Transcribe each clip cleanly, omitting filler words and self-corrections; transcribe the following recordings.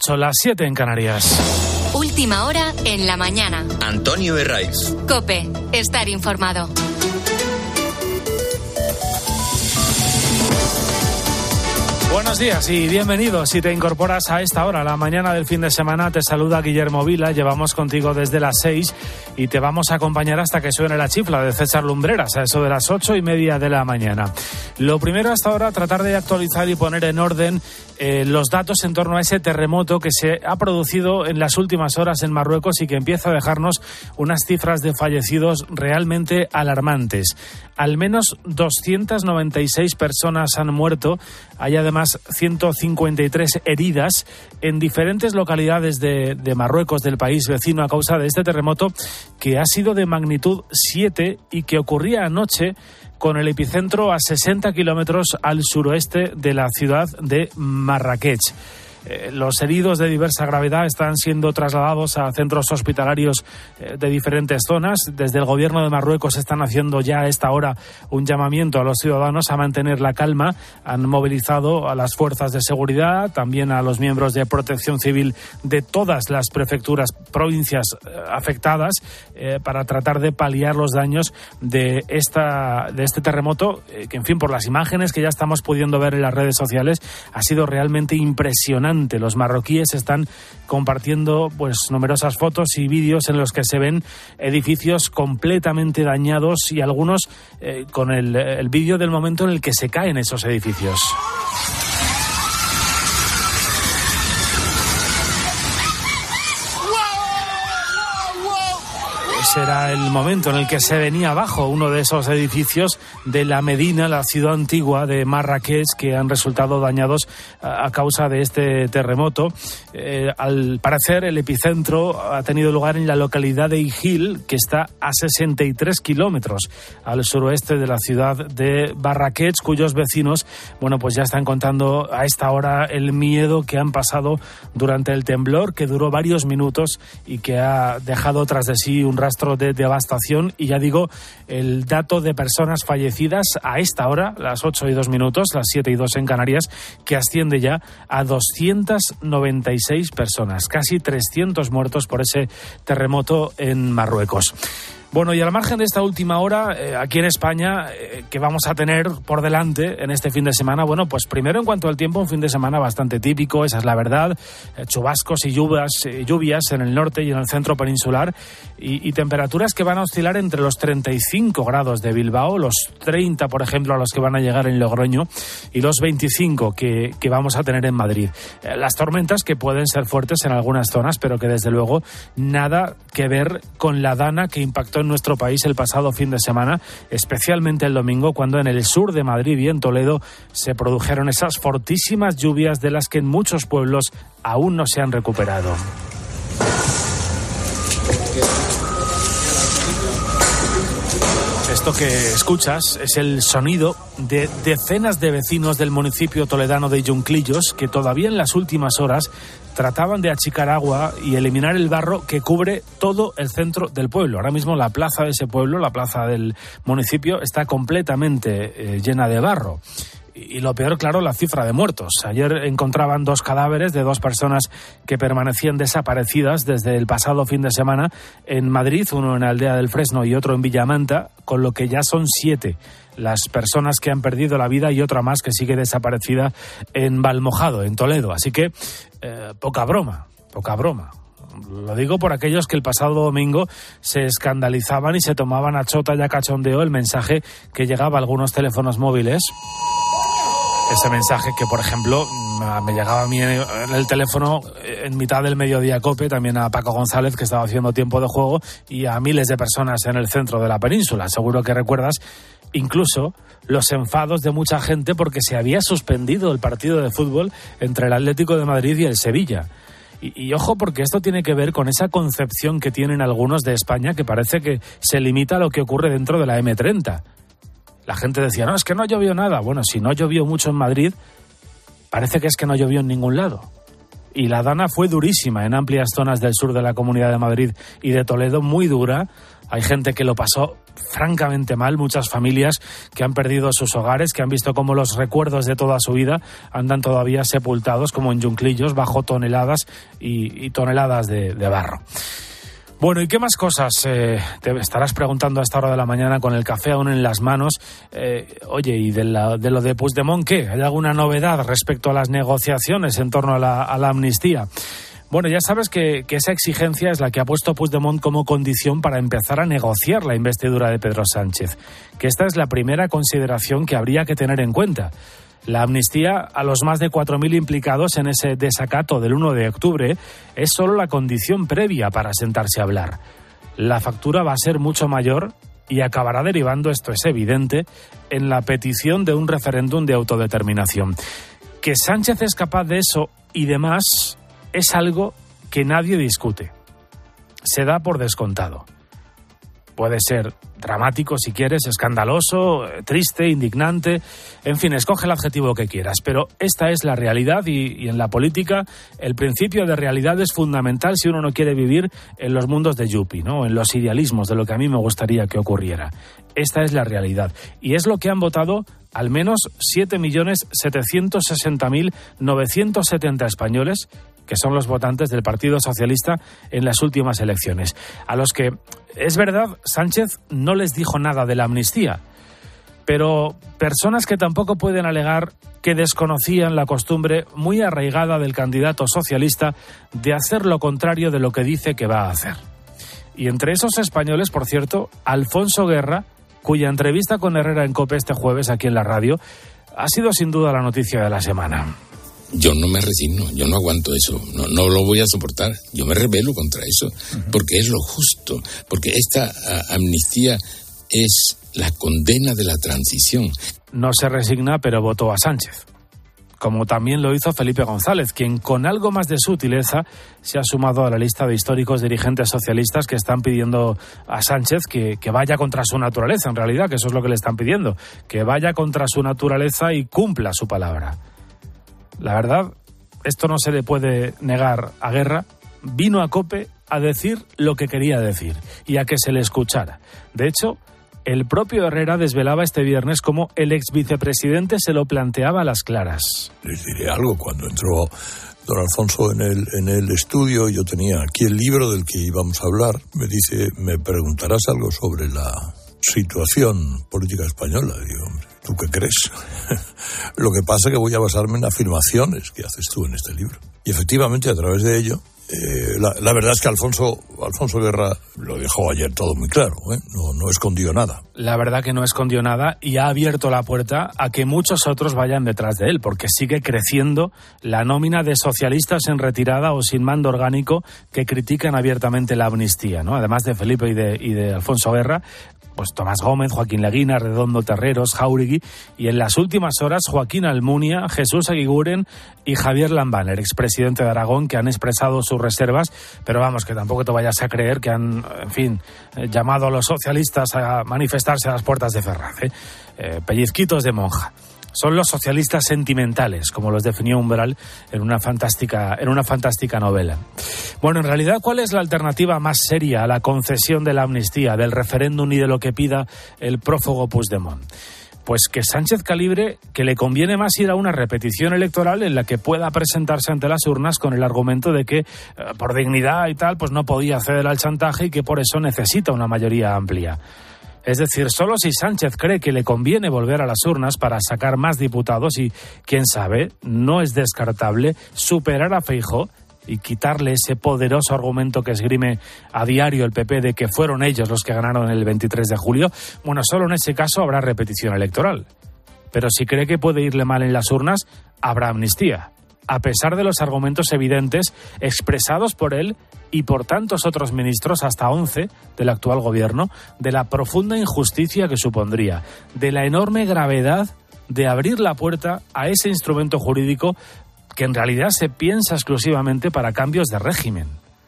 8, las 7 en Canarias. Última hora en la mañana. Antonio Herraiz. COPE, estar informado. Buenos días y bienvenidos. Si te incorporas a esta hora, la mañana del fin de semana, te saluda Guillermo Vila. Llevamos contigo desde las 6 y te vamos a acompañar hasta que suene la chifla de César Lumbreras, a eso de las 8:30 de la mañana. Lo primero hasta ahora, tratar de actualizar y poner en orden los datos en torno a ese terremoto que se ha producido en las últimas horas en Marruecos y que empieza a dejarnos unas cifras de fallecidos realmente alarmantes. Al menos 296 personas han muerto. Hay además 153 heridas en diferentes localidades de Marruecos, del país vecino, a causa de este terremoto que ha sido de magnitud 7 y que ocurría anoche con el epicentro a 60 kilómetros al suroeste de la ciudad de Marrakech. Los heridos de diversa gravedad están siendo trasladados a centros hospitalarios de diferentes zonas. Desde el gobierno de Marruecos están haciendo ya a esta hora un llamamiento a los ciudadanos a mantener la calma. Han movilizado a las fuerzas de seguridad, también a los miembros de protección civil de todas las prefecturas, provincias afectadas, para tratar de paliar los daños de este terremoto, que en fin, por las imágenes que ya estamos pudiendo ver en las redes sociales, ha sido realmente impresionante. Los marroquíes están compartiendo numerosas fotos y vídeos en los que se ven edificios completamente dañados y algunos con el vídeo del momento en el que se caen esos edificios. Era el momento en el que se venía abajo uno de esos edificios de la Medina, la ciudad antigua de Marrakech, que han resultado dañados a causa de este terremoto. Al parecer, el epicentro ha tenido lugar en la localidad de Ijil, que está a 63 kilómetros al suroeste de la ciudad de Marrakech, cuyos vecinos, ya están contando a esta hora el miedo que han pasado durante el temblor, que duró varios minutos y que ha dejado tras de sí un rastro de devastación. Y ya digo, el dato de personas fallecidas a esta hora, las 8:02, las 7:02 en Canarias, que asciende ya a 296 personas, casi 300 muertos por ese terremoto en Marruecos. Bueno, y al margen de esta última hora, aquí en España, que vamos a tener por delante en este fin de semana, primero en cuanto al tiempo, un fin de semana bastante típico, esa es la verdad, chubascos y lluvias en el norte y en el centro peninsular, y temperaturas que van a oscilar entre los 35 grados de Bilbao, los 30, por ejemplo, a los que van a llegar en Logroño, y los 25 que vamos a tener en Madrid. Las tormentas que pueden ser fuertes en algunas zonas, pero que desde luego nada que ver con la dana que impactó en nuestro país el pasado fin de semana, especialmente el domingo, cuando en el sur de Madrid y en Toledo se produjeron esas fortísimas lluvias de las que en muchos pueblos aún no se han recuperado. Esto que escuchas es el sonido de decenas de vecinos del municipio toledano de Yunclillos que todavía en las últimas horas trataban de achicar agua y eliminar el barro que cubre todo el centro del pueblo. Ahora mismo la plaza de ese pueblo, la plaza del municipio, está completamente llena de barro. Y lo peor, claro, la cifra de muertos. Ayer encontraban 2 cadáveres de 2 personas que permanecían desaparecidas desde el pasado fin de semana en Madrid, uno en la aldea del Fresno y otro en Villamanta, con lo que ya son 7 las personas que han perdido la vida y otra más que sigue desaparecida en Valmojado, en Toledo. Así que poca broma. Lo digo por aquellos que el pasado domingo se escandalizaban y se tomaban a chota y a cachondeo el mensaje que llegaba a algunos teléfonos móviles. Ese mensaje que, por ejemplo, me llegaba a mí en el teléfono en mitad del mediodía COPE, también a Paco González, que estaba haciendo tiempo de juego, y a miles de personas en el centro de la península. Seguro que recuerdas incluso los enfados de mucha gente porque se había suspendido el partido de fútbol entre el Atlético de Madrid y el Sevilla. Y ojo, porque esto tiene que ver con esa concepción que tienen algunos de España, que parece que se limita a lo que ocurre dentro de la M30. La gente decía, no, es que no llovió nada. Bueno, si no llovió mucho en Madrid, parece que es que no llovió en ningún lado. Y la dana fue durísima en amplias zonas del sur de la Comunidad de Madrid y de Toledo, muy dura. Hay gente que lo pasó francamente mal, muchas familias que han perdido sus hogares, que han visto cómo los recuerdos de toda su vida andan todavía sepultados como en yunclillos bajo toneladas y toneladas de barro. Bueno, ¿y qué más cosas? Te estarás preguntando a esta hora de la mañana con el café aún en las manos. Oye, ¿y de lo de Puigdemont qué? ¿Hay alguna novedad respecto a las negociaciones en torno a la amnistía? Bueno, ya sabes que esa exigencia es la que ha puesto Puigdemont como condición para empezar a negociar la investidura de Pedro Sánchez. Que esta es la primera consideración que habría que tener en cuenta. La amnistía a los más de 4.000 implicados en ese desacato del 1 de octubre es solo la condición previa para sentarse a hablar. La factura va a ser mucho mayor y acabará derivando, esto es evidente, en la petición de un referéndum de autodeterminación. Que Sánchez es capaz de eso y demás es algo que nadie discute. Se da por descontado. Puede ser dramático si quieres, escandaloso, triste, indignante, en fin, escoge el adjetivo que quieras, pero esta es la realidad y en la política el principio de realidad es fundamental si uno no quiere vivir en los mundos de Yuppie, ¿no? En los idealismos de lo que a mí me gustaría que ocurriera. Esta es la realidad y es lo que han votado al menos 7.760.970 españoles, que son los votantes del Partido Socialista en las últimas elecciones, a los que, es verdad, Sánchez no les dijo nada de la amnistía, pero personas que tampoco pueden alegar que desconocían la costumbre muy arraigada del candidato socialista de hacer lo contrario de lo que dice que va a hacer. Y entre esos españoles, por cierto, Alfonso Guerra, cuya entrevista con Herrera en COPE este jueves aquí en la radio, ha sido sin duda la noticia de la semana. Yo no me resigno, yo no aguanto eso, no lo voy a soportar, yo me rebelo contra eso, porque es lo justo, porque esta amnistía es la condena de la transición. No se resigna, pero votó a Sánchez, como también lo hizo Felipe González, quien con algo más de sutileza se ha sumado a la lista de históricos dirigentes socialistas que están pidiendo a Sánchez que vaya contra su naturaleza, en realidad, que eso es lo que le están pidiendo, que vaya contra su naturaleza y cumpla su palabra. La verdad, esto no se le puede negar a Guerra. Vino a COPE a decir lo que quería decir y a que se le escuchara. De hecho, el propio Herrera desvelaba este viernes cómo el ex vicepresidente se lo planteaba a las claras. Les diré algo. Cuando entró don Alfonso en el estudio, yo tenía aquí el libro del que íbamos a hablar. Me dice, ¿me preguntarás algo sobre la situación política española? Digo, hombre, ¿tú qué crees? Lo que pasa es que voy a basarme en afirmaciones que haces tú en este libro. Y efectivamente, a través de ello, la verdad es que Alfonso Guerra lo dejó ayer todo muy claro, no escondió nada. La verdad que no escondió nada y ha abierto la puerta a que muchos otros vayan detrás de él, porque sigue creciendo la nómina de socialistas en retirada o sin mando orgánico que critican abiertamente la amnistía, ¿no? Además de Felipe y de Alfonso Guerra, pues Tomás Gómez, Joaquín Leguina, Redondo Terreros, Jáuregui y en las últimas horas Joaquín Almunia, Jesús Eguiguren y Javier Lambán, el expresidente de Aragón, que han expresado sus reservas, pero vamos, que tampoco te vayas a creer que han, en fin, llamado a los socialistas a manifestarse a las puertas de Ferraz, pellizquitos de monja. Son los socialistas sentimentales, como los definió Umbral en una fantástica novela. Bueno, en realidad, ¿cuál es la alternativa más seria a la concesión de la amnistía, del referéndum y de lo que pida el prófugo Puigdemont? Pues que Sánchez calibre que le conviene más ir a una repetición electoral en la que pueda presentarse ante las urnas con el argumento de que por dignidad y tal, pues no podía ceder al chantaje y que por eso necesita una mayoría amplia. Es decir, solo si Sánchez cree que le conviene volver a las urnas para sacar más diputados y, quién sabe, no es descartable superar a Feijóo y quitarle ese poderoso argumento que esgrime a diario el PP de que fueron ellos los que ganaron el 23 de julio, bueno, solo en ese caso habrá repetición electoral. Pero si cree que puede irle mal en las urnas, habrá amnistía, a pesar de los argumentos evidentes expresados por él y por tantos otros ministros, hasta 11 del actual gobierno, de la profunda injusticia que supondría, de la enorme gravedad de abrir la puerta a ese instrumento jurídico que en realidad se piensa exclusivamente para cambios de régimen.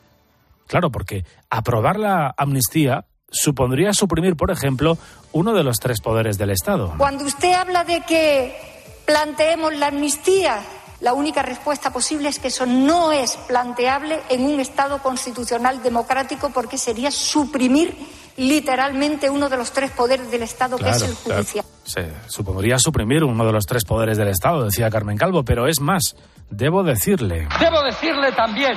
Claro, porque aprobar la amnistía supondría suprimir, por ejemplo, uno de los 3 poderes del Estado. Cuando usted habla de que planteemos la amnistía, la única respuesta posible es que eso no es planteable en un Estado constitucional democrático, porque sería suprimir literalmente uno de los 3 poderes del Estado, que es el judicial. Se supondría suprimir uno de los 3 poderes del Estado, decía Carmen Calvo, pero es más, debo decirle también,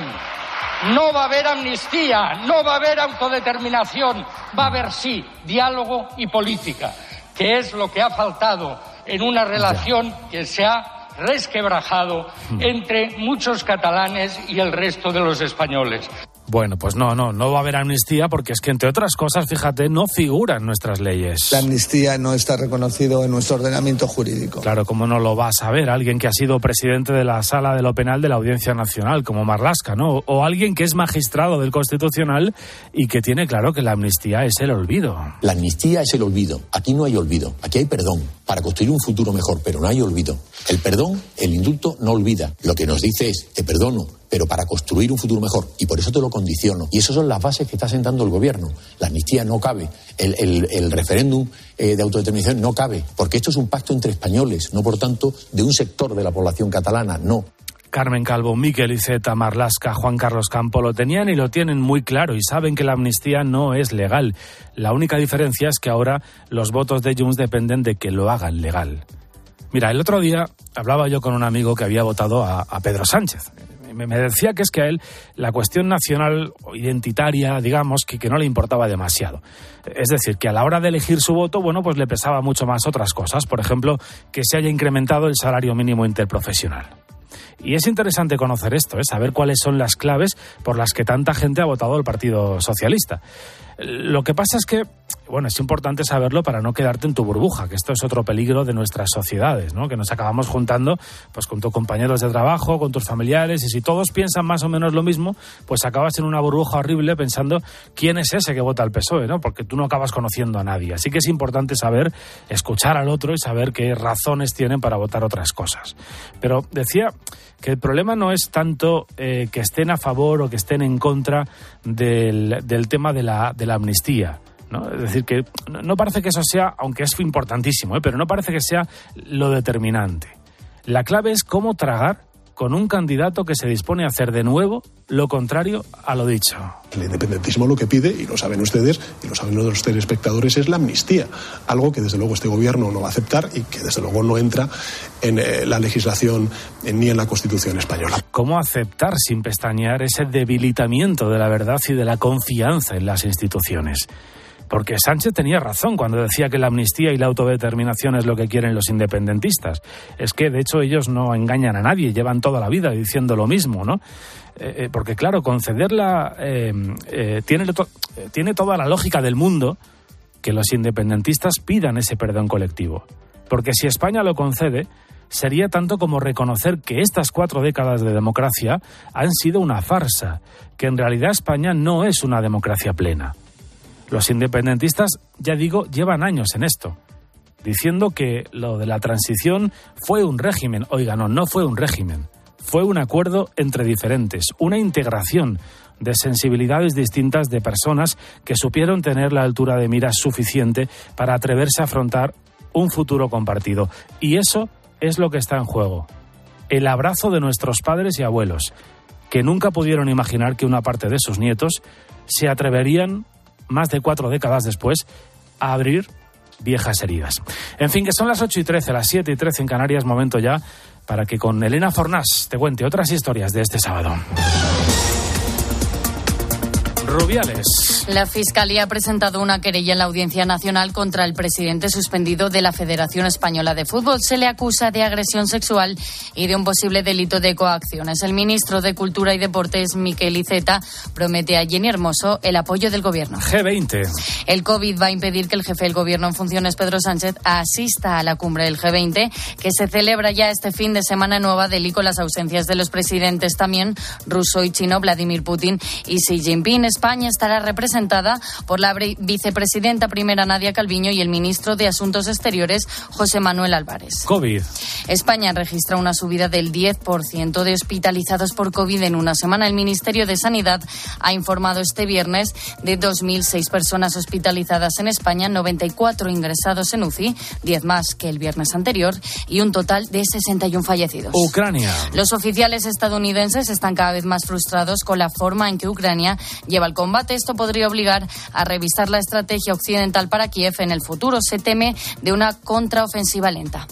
no va a haber amnistía, no va a haber autodeterminación, va a haber sí diálogo y política, que es lo que ha faltado en una relación que se ha resquebrajado entre muchos catalanes y el resto de los españoles. Bueno, pues no va a haber amnistía porque es que, entre otras cosas, fíjate, no figura en nuestras leyes. La amnistía no está reconocido en nuestro ordenamiento jurídico. Claro, ¿cómo no lo va a saber alguien que ha sido presidente de la Sala de lo Penal de la Audiencia Nacional, como Marlaska, ¿no? O alguien que es magistrado del Constitucional y que tiene claro que la amnistía es el olvido. La amnistía es el olvido. Aquí no hay olvido, aquí hay perdón para construir un futuro mejor, pero no hay olvido. El perdón, el indulto, no olvida. Lo que nos dice es, te perdono, pero para construir un futuro mejor, y por eso te lo condiciono. Y esas son las bases que está sentando el gobierno. La amnistía no cabe, el referéndum de autodeterminación no cabe, porque esto es un pacto entre españoles, no por tanto de un sector de la población catalana, no. Carmen Calvo, Miquel Iceta, Marlaska, Juan Carlos Campo lo tenían y lo tienen muy claro y saben que la amnistía no es legal. La única diferencia es que ahora los votos de Junts dependen de que lo hagan legal. Mira, el otro día hablaba yo con un amigo que había votado a Pedro Sánchez. Me decía que es que a él la cuestión nacional o identitaria, digamos, que no le importaba demasiado. Es decir, que a la hora de elegir su voto, bueno, pues le pesaba mucho más otras cosas. Por ejemplo, que se haya incrementado el salario mínimo interprofesional. Y es interesante conocer esto, saber cuáles son las claves por las que tanta gente ha votado al Partido Socialista. Lo que pasa es que, bueno, es importante saberlo para no quedarte en tu burbuja, que esto es otro peligro de nuestras sociedades, ¿no? Que nos acabamos juntando pues con tus compañeros de trabajo, con tus familiares, y si todos piensan más o menos lo mismo, pues acabas en una burbuja horrible pensando quién es ese que vota al PSOE, ¿no? Porque tú no acabas conociendo a nadie. Así que es importante saber, escuchar al otro y saber qué razones tienen para votar otras cosas. Pero decía que el problema no es tanto que estén a favor o que estén en contra del tema de la amnistía, ¿no? Es decir, que no parece que eso sea, aunque es importantísimo, pero no parece que sea lo determinante. La clave es cómo tragar con un candidato que se dispone a hacer de nuevo lo contrario a lo dicho. El independentismo lo que pide, y lo saben ustedes, y lo saben los telespectadores, es la amnistía. Algo que desde luego este gobierno no va a aceptar y que desde luego no entra en la legislación ni en la Constitución española. ¿Cómo aceptar sin pestañear ese debilitamiento de la verdad y de la confianza en las instituciones? Porque Sánchez tenía razón cuando decía que la amnistía y la autodeterminación es lo que quieren los independentistas. Es que, de hecho, ellos no engañan a nadie, llevan toda la vida diciendo lo mismo, ¿no? Porque, claro, concederla tiene toda la lógica del mundo que los independentistas pidan ese perdón colectivo. Porque si España lo concede, sería tanto como reconocer que estas 4 décadas de democracia han sido una farsa, que en realidad España no es una democracia plena. Los independentistas, ya digo, llevan años en esto, diciendo que lo de la transición fue un régimen. Oiga, no fue un régimen, fue un acuerdo entre diferentes, una integración de sensibilidades distintas de personas que supieron tener la altura de miras suficiente para atreverse a afrontar un futuro compartido. Y eso es lo que está en juego. El abrazo de nuestros padres y abuelos, que nunca pudieron imaginar que una parte de sus nietos se atreverían, más de 4 décadas después, a abrir viejas heridas. En fin, que son las 8:13, las 7:13 en Canarias, momento ya para que con Elena Fornás te cuente otras historias de este sábado. Rubiales. La Fiscalía ha presentado una querella en la Audiencia Nacional contra el presidente suspendido de la Federación Española de Fútbol. Se le acusa de agresión sexual y de un posible delito de coacción. Es el ministro de Cultura y Deportes, Miquel Iceta, promete a Jenny Hermoso el apoyo del gobierno. G20. El COVID va a impedir que el jefe del gobierno en funciones, Pedro Sánchez, asista a la cumbre del G20, que se celebra ya este fin de semana en Nueva Delhi, con las ausencias de los presidentes también ruso y chino, Vladimir Putin y Xi Jinping. España estará representada por la vicepresidenta primera Nadia Calviño y el ministro de Asuntos Exteriores, José Manuel Álvarez. COVID. España registra una subida del 10% de hospitalizados por COVID en una semana. El Ministerio de Sanidad ha informado este viernes de 2.006 personas hospitalizadas en España, 94 ingresados en UCI, 10 más que el viernes anterior, y un total de 61 fallecidos. Ucrania. Los oficiales estadounidenses están cada vez más frustrados con la forma en que Ucrania lleva al combate. Esto podría obligar a revisar la estrategia occidental para Kiev en el futuro. Se teme de una contraofensiva lenta.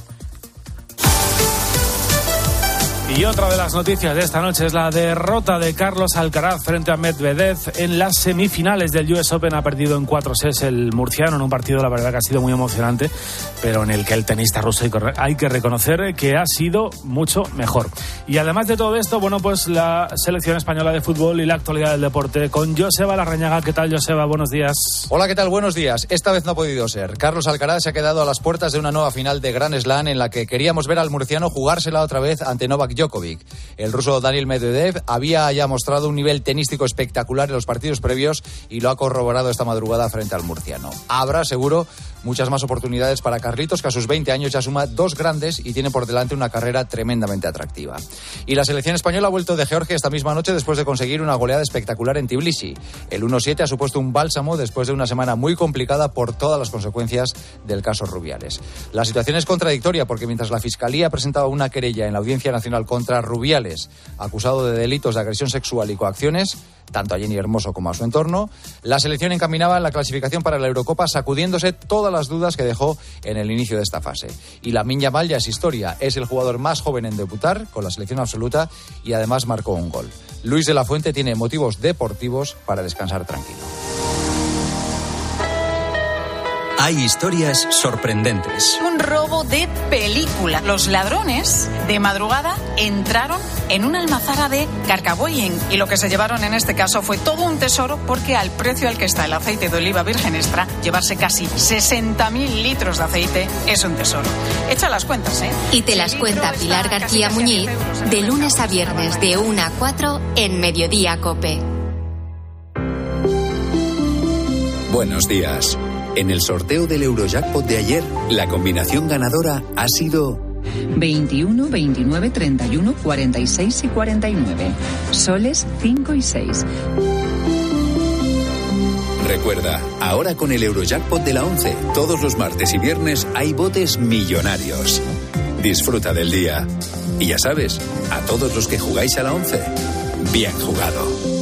Y otra de las noticias de esta noche es la derrota de Carlos Alcaraz frente a Medvedev en las semifinales del US Open. Ha perdido en 4 sets el murciano en un partido, la verdad, que ha sido muy emocionante, pero en el que el tenista ruso hay que reconocer que ha sido mucho mejor. Y además de todo esto, bueno, pues la selección española de fútbol y la actualidad del deporte con Joseba Larrañaga. ¿Qué tal, Joseba? Buenos días. Hola, ¿qué tal? Buenos días. Esta vez no ha podido ser. Carlos Alcaraz se ha quedado a las puertas de una nueva final de Grand Slam en la que queríamos ver al murciano jugársela otra vez ante Novak Djokovic. El ruso Daniil Medvedev había ya mostrado un nivel tenístico espectacular en los partidos previos y lo ha corroborado esta madrugada frente al murciano. Habrá, seguro, muchas más oportunidades para Carlitos, que a sus 20 años ya suma 2 grandes y tiene por delante una carrera tremendamente atractiva. Y la selección española ha vuelto de Georgia esta misma noche después de conseguir una goleada espectacular en Tbilisi. El 1-7 ha supuesto un bálsamo después de una semana muy complicada por todas las consecuencias del caso Rubiales. La situación es contradictoria porque mientras la Fiscalía presentaba una querella en la Audiencia Nacional contra Rubiales, acusado de delitos de agresión sexual y coacciones, tanto a Jenny Hermoso como a su entorno, la selección encaminaba la clasificación para la Eurocopa sacudiéndose todas las dudas que dejó en el inicio de esta fase. Y Lamine Yamal ya es historia, es el jugador más joven en debutar con la selección absoluta y además marcó un gol. Luis de la Fuente tiene motivos deportivos para descansar tranquilo. Hay historias sorprendentes. Un robo de película. Los ladrones, de madrugada, entraron en una almazara de Carcaboyen y lo que se llevaron en este caso fue todo un tesoro porque al precio al que está el aceite de oliva virgen extra, llevarse casi 60.000 litros de aceite es un tesoro. Echa las cuentas, ¿eh? Y te las cuenta Pilar García Muñiz de lunes a viernes de 1 a 4 en Mediodía COPE. Buenos días. En el sorteo del Eurojackpot de ayer, la combinación ganadora ha sido 21, 29, 31, 46 y 49. Soles 5 y 6. Recuerda, ahora con el Eurojackpot de la 11, todos los martes y viernes hay botes millonarios. Disfruta del día. Y ya sabes, a todos los que jugáis a la 11, bien jugado.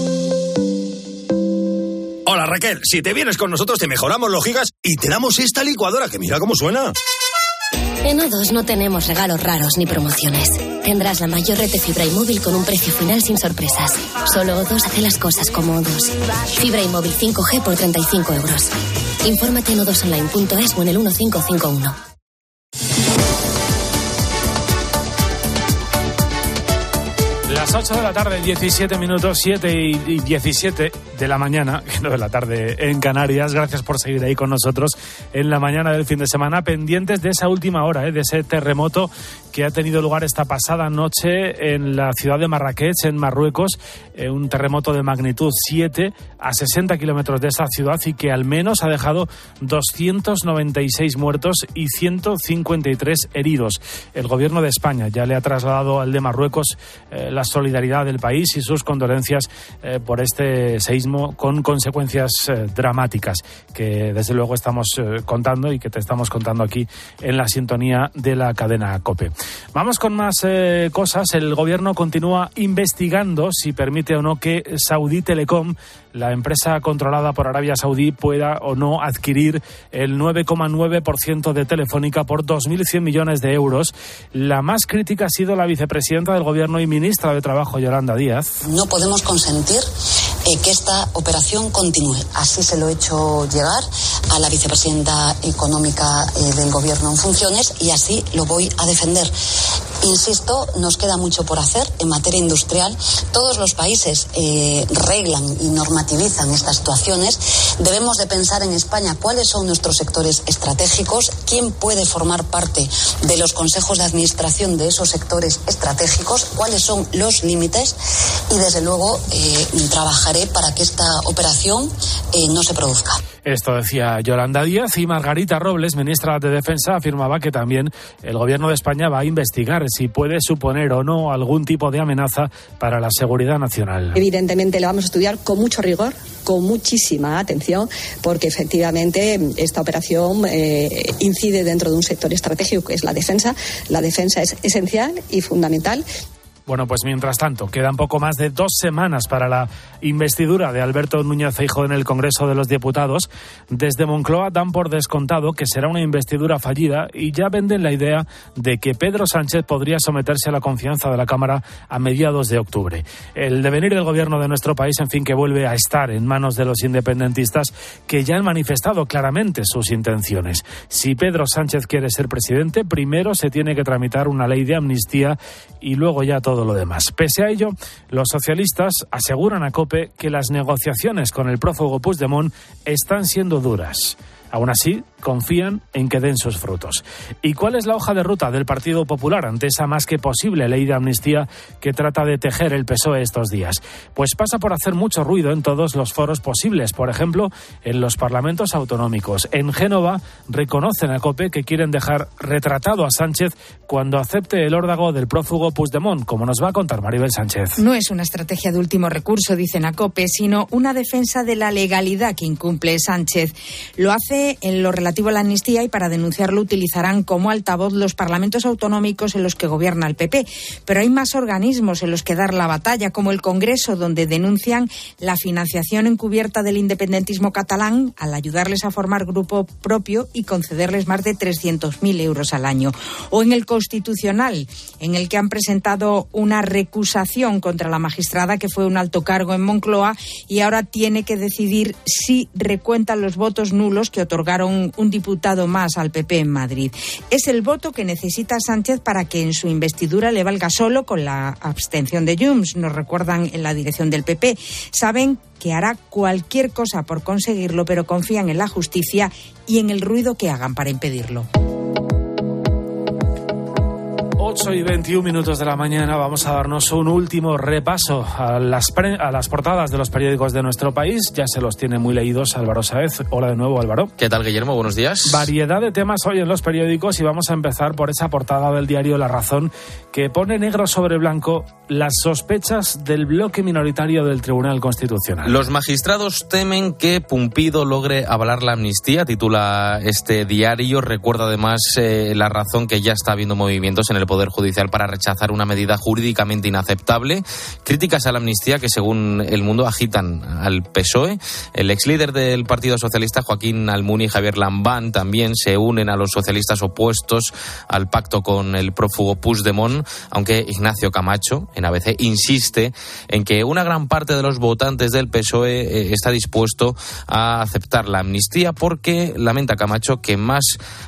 Hola Raquel, si te vienes con nosotros te mejoramos los gigas y te damos esta licuadora que mira cómo suena. En O2 no tenemos regalos raros ni promociones. Tendrás la mayor red de fibra y móvil con un precio final sin sorpresas. Solo O2 hace las cosas como O2. Fibra y móvil 5G por 35 euros. Infórmate en o2online.es o en el 1551. Las 8 de la tarde, 17 minutos, 7 y 17 de la mañana, no de la tarde en Canarias. Gracias por seguir ahí con nosotros en la mañana del fin de semana, pendientes de esa última hora, de ese terremoto que ha tenido lugar esta pasada noche en la ciudad de Marrakech, en Marruecos, un terremoto de magnitud 7 a 60 kilómetros de esa ciudad y que al menos ha dejado 296 muertos y 153 heridos. El gobierno de España ya le ha trasladado al de Marruecos la solidaridad del país y sus condolencias por este seísmo con consecuencias dramáticas que desde luego estamos contando y que te estamos contando aquí en la sintonía de la cadena COPE. Vamos con más cosas. El gobierno continúa investigando si permite o no que Saudi Telecom, la empresa controlada por Arabia Saudí, pueda o no adquirir el 9,9% de Telefónica por 2.100 millones de euros. La más crítica ha sido la vicepresidenta del gobierno y ministra de Trabajo, Yolanda Díaz. No podemos consentir que esta operación continúe. Así se lo he hecho llegar a la vicepresidenta económica del gobierno en funciones y así lo voy a defender. Insisto, nos queda mucho por hacer en materia industrial. Todos los países reglan y normativizan estas situaciones. Debemos de pensar en España cuáles son nuestros sectores estratégicos, quién puede formar parte de los consejos de administración de esos sectores estratégicos, cuáles son los límites y desde luego trabajaré para que esta operación no se produzca. Esto decía Yolanda Díaz y Margarita Robles, ministra de Defensa, afirmaba que también el gobierno de España va a investigar si puede suponer o no algún tipo de amenaza para la seguridad nacional. Evidentemente lo vamos a estudiar con mucho rigor, con muchísima atención, porque efectivamente esta operación incide dentro de un sector estratégico que es la defensa. La defensa es esencial y fundamental. Bueno, pues mientras tanto, quedan poco más de 2 semanas para la investidura de Alberto Núñez Feijóo en el Congreso de los Diputados. Desde Moncloa dan por descontado que será una investidura fallida y ya venden la idea de que Pedro Sánchez podría someterse a la confianza de la Cámara a mediados de octubre. El devenir del gobierno de nuestro país, en fin, que vuelve a estar en manos de los independentistas que ya han manifestado claramente sus intenciones. Si Pedro Sánchez quiere ser presidente, primero se tiene que tramitar una ley de amnistía y luego ya todo lo demás. Pese a ello, los socialistas aseguran a COPE que las negociaciones con el prófugo Puigdemont están siendo duras. Aún así, confían en que den sus frutos. ¿Y cuál es la hoja de ruta del Partido Popular ante esa más que posible ley de amnistía que trata de tejer el PSOE estos días? Pues pasa por hacer mucho ruido en todos los foros posibles, por ejemplo, en los parlamentos autonómicos. En Génova reconocen a COPE que quieren dejar retratado a Sánchez cuando acepte el órdago del prófugo Puigdemont, como nos va a contar Maribel Sánchez. No es una estrategia de último recurso, dicen a COPE, sino una defensa de la legalidad que incumple Sánchez. Lo hace en lo relativo a la amnistía y para denunciarlo utilizarán como altavoz los parlamentos autonómicos en los que gobierna el PP. Pero hay más organismos en los que dar la batalla, como el Congreso, donde denuncian la financiación encubierta del independentismo catalán al ayudarles a formar grupo propio y concederles más de 300.000 euros al año. O en el Constitucional, en el que han presentado una recusación contra la magistrada que fue un alto cargo en Moncloa y ahora tiene que decidir si recuentan los votos nulos que otorgaron un diputado más al PP en Madrid. Es el voto que necesita Sánchez para que en su investidura le valga solo con la abstención de Junts, nos recuerdan en la dirección del PP. Saben que hará cualquier cosa por conseguirlo, pero confían en la justicia y en el ruido que hagan para impedirlo. 8:21 de la mañana, vamos a darnos un último repaso a las portadas de los periódicos de nuestro país. Ya se los tiene muy leídos Álvaro Sáez. Hola de nuevo, Álvaro. ¿Qué tal, Guillermo? Buenos días. Variedad de temas hoy en los periódicos y vamos a empezar por esa portada del diario La Razón que pone negro sobre blanco las sospechas del bloque minoritario del Tribunal Constitucional. Los magistrados temen que Pumpido logre avalar la amnistía, titula este diario. Recuerda además La Razón que ya está habiendo movimientos en el Poder Judicial para rechazar una medida jurídicamente inaceptable. Críticas a la amnistía que, según El Mundo, agitan al PSOE. El ex líder del Partido Socialista, Joaquín Almunia, y Javier Lambán también se unen a los socialistas opuestos al pacto con el prófugo Puigdemont, aunque Ignacio Camacho, en ABC, insiste en que una gran parte de los votantes del PSOE está dispuesto a aceptar la amnistía porque, lamenta Camacho, que más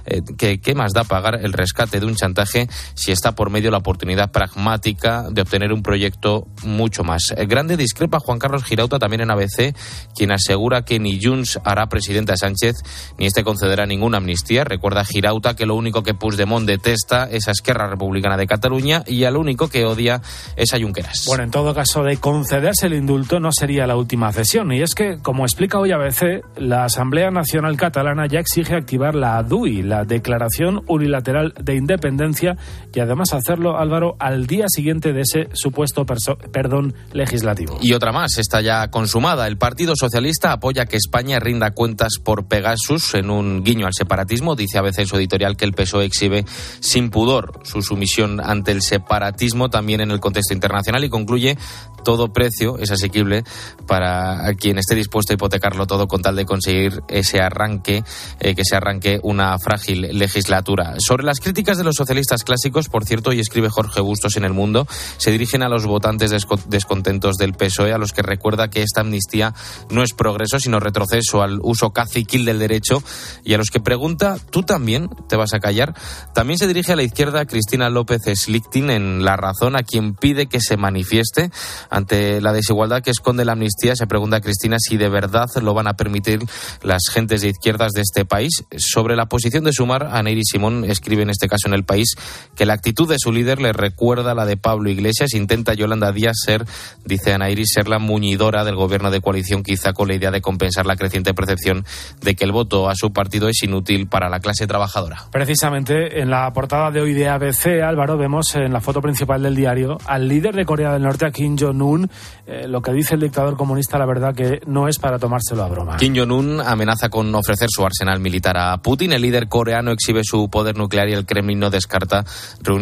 da pagar el rescate de un chantaje si está por medio la oportunidad pragmática de obtener un proyecto mucho más grande. Discrepa Juan Carlos Girauta también en ABC, quien asegura que ni Junts hará presidente a Sánchez ni este concederá ninguna amnistía. Recuerda Girauta que lo único que Puigdemont detesta es a Esquerra Republicana de Cataluña y al único que odia es a Junqueras. Bueno, en todo caso, de concederse el indulto no sería la última cesión. Y es que, como explica hoy ABC, la Asamblea Nacional Catalana ya exige activar la DUI, la Declaración Unilateral de Independencia, y además hacerlo, Álvaro, al día siguiente de ese supuesto perdón legislativo. Y otra más, está ya consumada. El Partido Socialista apoya que España rinda cuentas por Pegasus en un guiño al separatismo. Dice ABC en su editorial que el PSOE exhibe sin pudor su sumisión ante el separatismo también en el contexto internacional y concluye: todo precio es asequible para quien esté dispuesto a hipotecarlo todo con tal de conseguir ese arranque, que se arranque una frágil legislatura. Sobre las críticas de los socialistas clásicos, por cierto, y escribe Jorge Bustos en El Mundo, se dirigen a los votantes descontentos del PSOE, a los que recuerda que esta amnistía no es progreso, sino retroceso al uso caciquil del derecho, y a los que pregunta: ¿tú también te vas a callar? También se dirige a la izquierda Cristina López Slichting en La Razón, a quien pide que se manifieste ante la desigualdad que esconde la amnistía. Se pregunta a Cristina si de verdad lo van a permitir las gentes de izquierdas de este país. Sobre la posición de Sumar, Aneiry Simón escribe en este caso en El País que la actitud de su líder le recuerda a la de Pablo Iglesias. Intenta Yolanda Díaz dice Aneiry, ser la muñidora del gobierno de coalición, quizá con la idea de compensar la creciente percepción de que el voto a su partido es inútil para la clase trabajadora. Precisamente en la portada de hoy de ABC, Álvaro, vemos en la foto principal del diario al líder de Corea del Norte, a Kim Jong-un. Lo que dice el dictador comunista, la verdad que no es para tomárselo a broma. Kim Jong-un amenaza con ofrecer su arsenal militar a Putin. El líder coreano exhibe su poder nuclear y el Kremlin no descarta reunir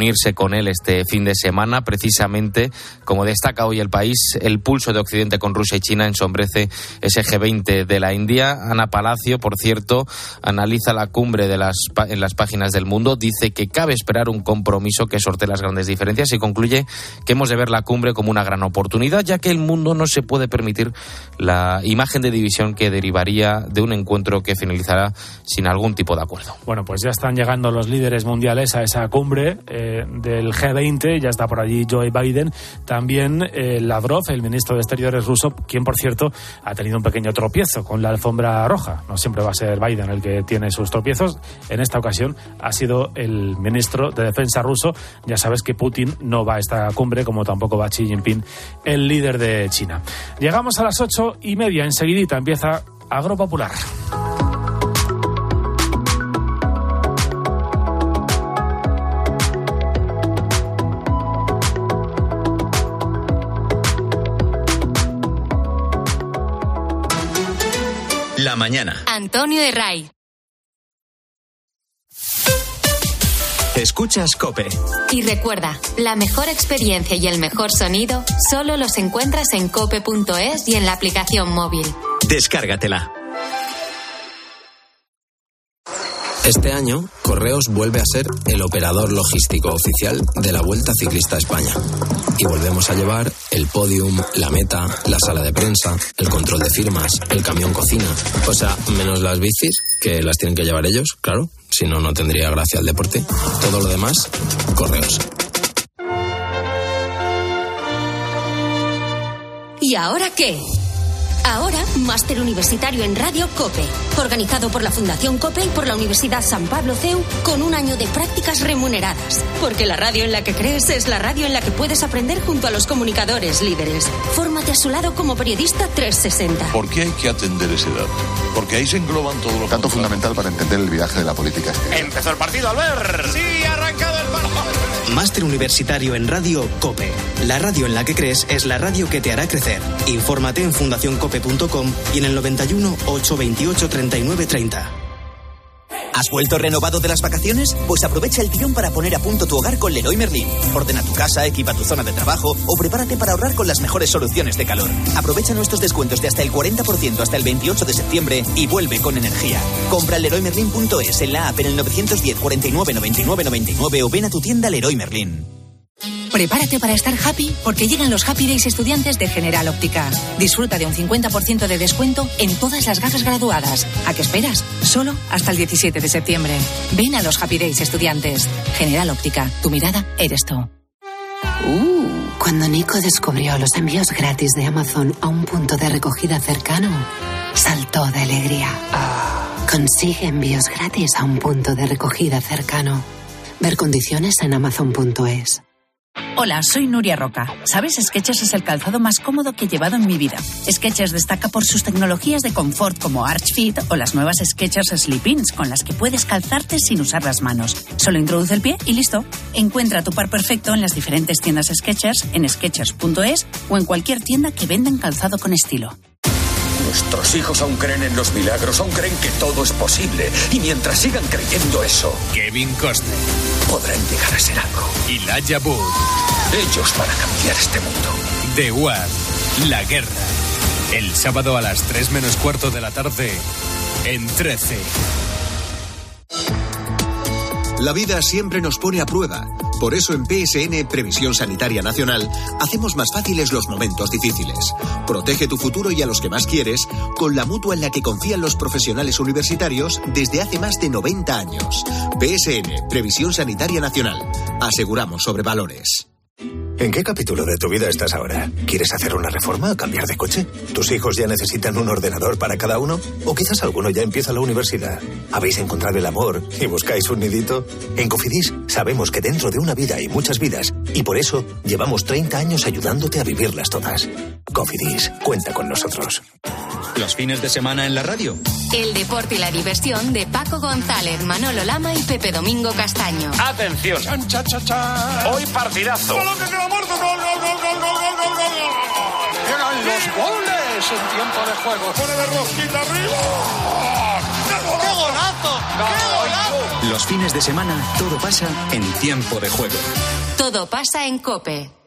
reunirse con él este fin de semana. Precisamente, como destaca hoy El País, el pulso de Occidente con Rusia y China ensombrece ese G20 de la India. Ana Palacio, por cierto, analiza la cumbre en las páginas del Mundo, dice que cabe esperar un compromiso que sortee las grandes diferencias y concluye que hemos de ver la cumbre como una gran oportunidad, ya que el mundo no se puede permitir la imagen de división que derivaría de un encuentro que finalizará sin algún tipo de acuerdo. Bueno, pues ya están llegando los líderes mundiales a esa cumbre del G20, ya está por allí Joe Biden, también Lavrov, el ministro de Exteriores ruso, quien por cierto ha tenido un pequeño tropiezo con la alfombra roja. No siempre va a ser Biden el que tiene sus tropiezos, en esta ocasión ha sido el ministro de Defensa ruso. Ya sabes que Putin no va a esta cumbre, como tampoco va Xi Jinping, el líder de China. Llegamos a las 8:30, enseguidita empieza Agropopular. La mañana. Antonio de Ray. Escuchas COPE. Y recuerda, la mejor experiencia y el mejor sonido solo los encuentras en cope.es y en la aplicación móvil. Descárgatela. Este año, Correos vuelve a ser el operador logístico oficial de la Vuelta Ciclista a España. Y volvemos a llevar el podium, la meta, la sala de prensa, el control de firmas, el camión cocina. O sea, menos las bicis, que las tienen que llevar ellos, claro. Si no, no tendría gracia el deporte. Todo lo demás, Correos. ¿Y ahora qué? Ahora, máster universitario en Radio COPE, organizado por la Fundación COPE y por la Universidad San Pablo CEU, con un año de prácticas remuneradas. Porque la radio en la que crees es la radio en la que puedes aprender junto a los comunicadores líderes. Fórmate a su lado como periodista 360. ¿Por qué hay que atender ese dato? Porque ahí se engloban todos los dato fundamental para entender el viaje de la política. Empezó el partido, Albert. Sí, ha arrancado el partido. Máster universitario en Radio COPE. La radio en la que crees es la radio que te hará crecer. Infórmate en fundacioncope.com y en el 91 828 39 30. ¿Has vuelto renovado de las vacaciones? Pues aprovecha el tirón para poner a punto tu hogar con Leroy Merlin. Ordena tu casa, equipa tu zona de trabajo o prepárate para ahorrar con las mejores soluciones de calor. Aprovecha nuestros descuentos de hasta el 40% hasta el 28 de septiembre y vuelve con energía. Compra en leroymerlin.es, en la app, en el 910 49 99 99 o ven a tu tienda Leroy Merlin. Prepárate para estar happy porque llegan los Happy Days estudiantes de General Óptica. Disfruta de un 50% de descuento en todas las gafas graduadas. ¿A qué esperas? Solo hasta el 17 de septiembre. Ven a los Happy Days estudiantes. General Óptica, tu mirada eres tú. Cuando Nico descubrió los envíos gratis de Amazon a un punto de recogida cercano, saltó de alegría. Consigue envíos gratis a un punto de recogida cercano. Ver condiciones en amazon.es. Hola, soy Nuria Roca. ¿Sabes? Skechers es el calzado más cómodo que he llevado en mi vida. Skechers destaca por sus tecnologías de confort como Arch Fit o las nuevas Skechers Slip-ins con las que puedes calzarte sin usar las manos. Solo introduce el pie y listo. Encuentra tu par perfecto en las diferentes tiendas Skechers, en skechers.es o en cualquier tienda que vendan calzado con estilo. Nuestros hijos aún creen en los milagros, aún creen que todo es posible. Y mientras sigan creyendo eso, Kevin Costner podrán llegar a ser algo. y Elijah Wood. Ellos van a cambiar este mundo. The War, la guerra. El sábado a las 3 menos cuarto de la tarde en 13. La vida siempre nos pone a prueba. Por eso en PSN, Previsión Sanitaria Nacional, hacemos más fáciles los momentos difíciles. Protege tu futuro y a los que más quieres con la mutua en la que confían los profesionales universitarios desde hace más de 90 años. PSN, Previsión Sanitaria Nacional. Aseguramos sobre valores. ¿En qué capítulo de tu vida estás ahora? ¿Quieres hacer una reforma o cambiar de coche? ¿Tus hijos ya necesitan un ordenador para cada uno? ¿O quizás alguno ya empieza la universidad? ¿Habéis encontrado el amor y buscáis un nidito? En Cofidis sabemos que dentro de una vida hay muchas vidas y por eso llevamos 30 años ayudándote a vivirlas todas. Cofidis, cuenta con nosotros. Los fines de semana en la radio. El deporte y la diversión de Paco González, Manolo Lama y Pepe Domingo Castaño. Atención. Hoy partidazo. ¡Llegan los goles! es un tiempo de juego. Pone de rosquita arriba. ¡Qué golazo! ¡Qué golazo! Los fines de semana todo pasa en Tiempo de Juego. Todo pasa en COPE.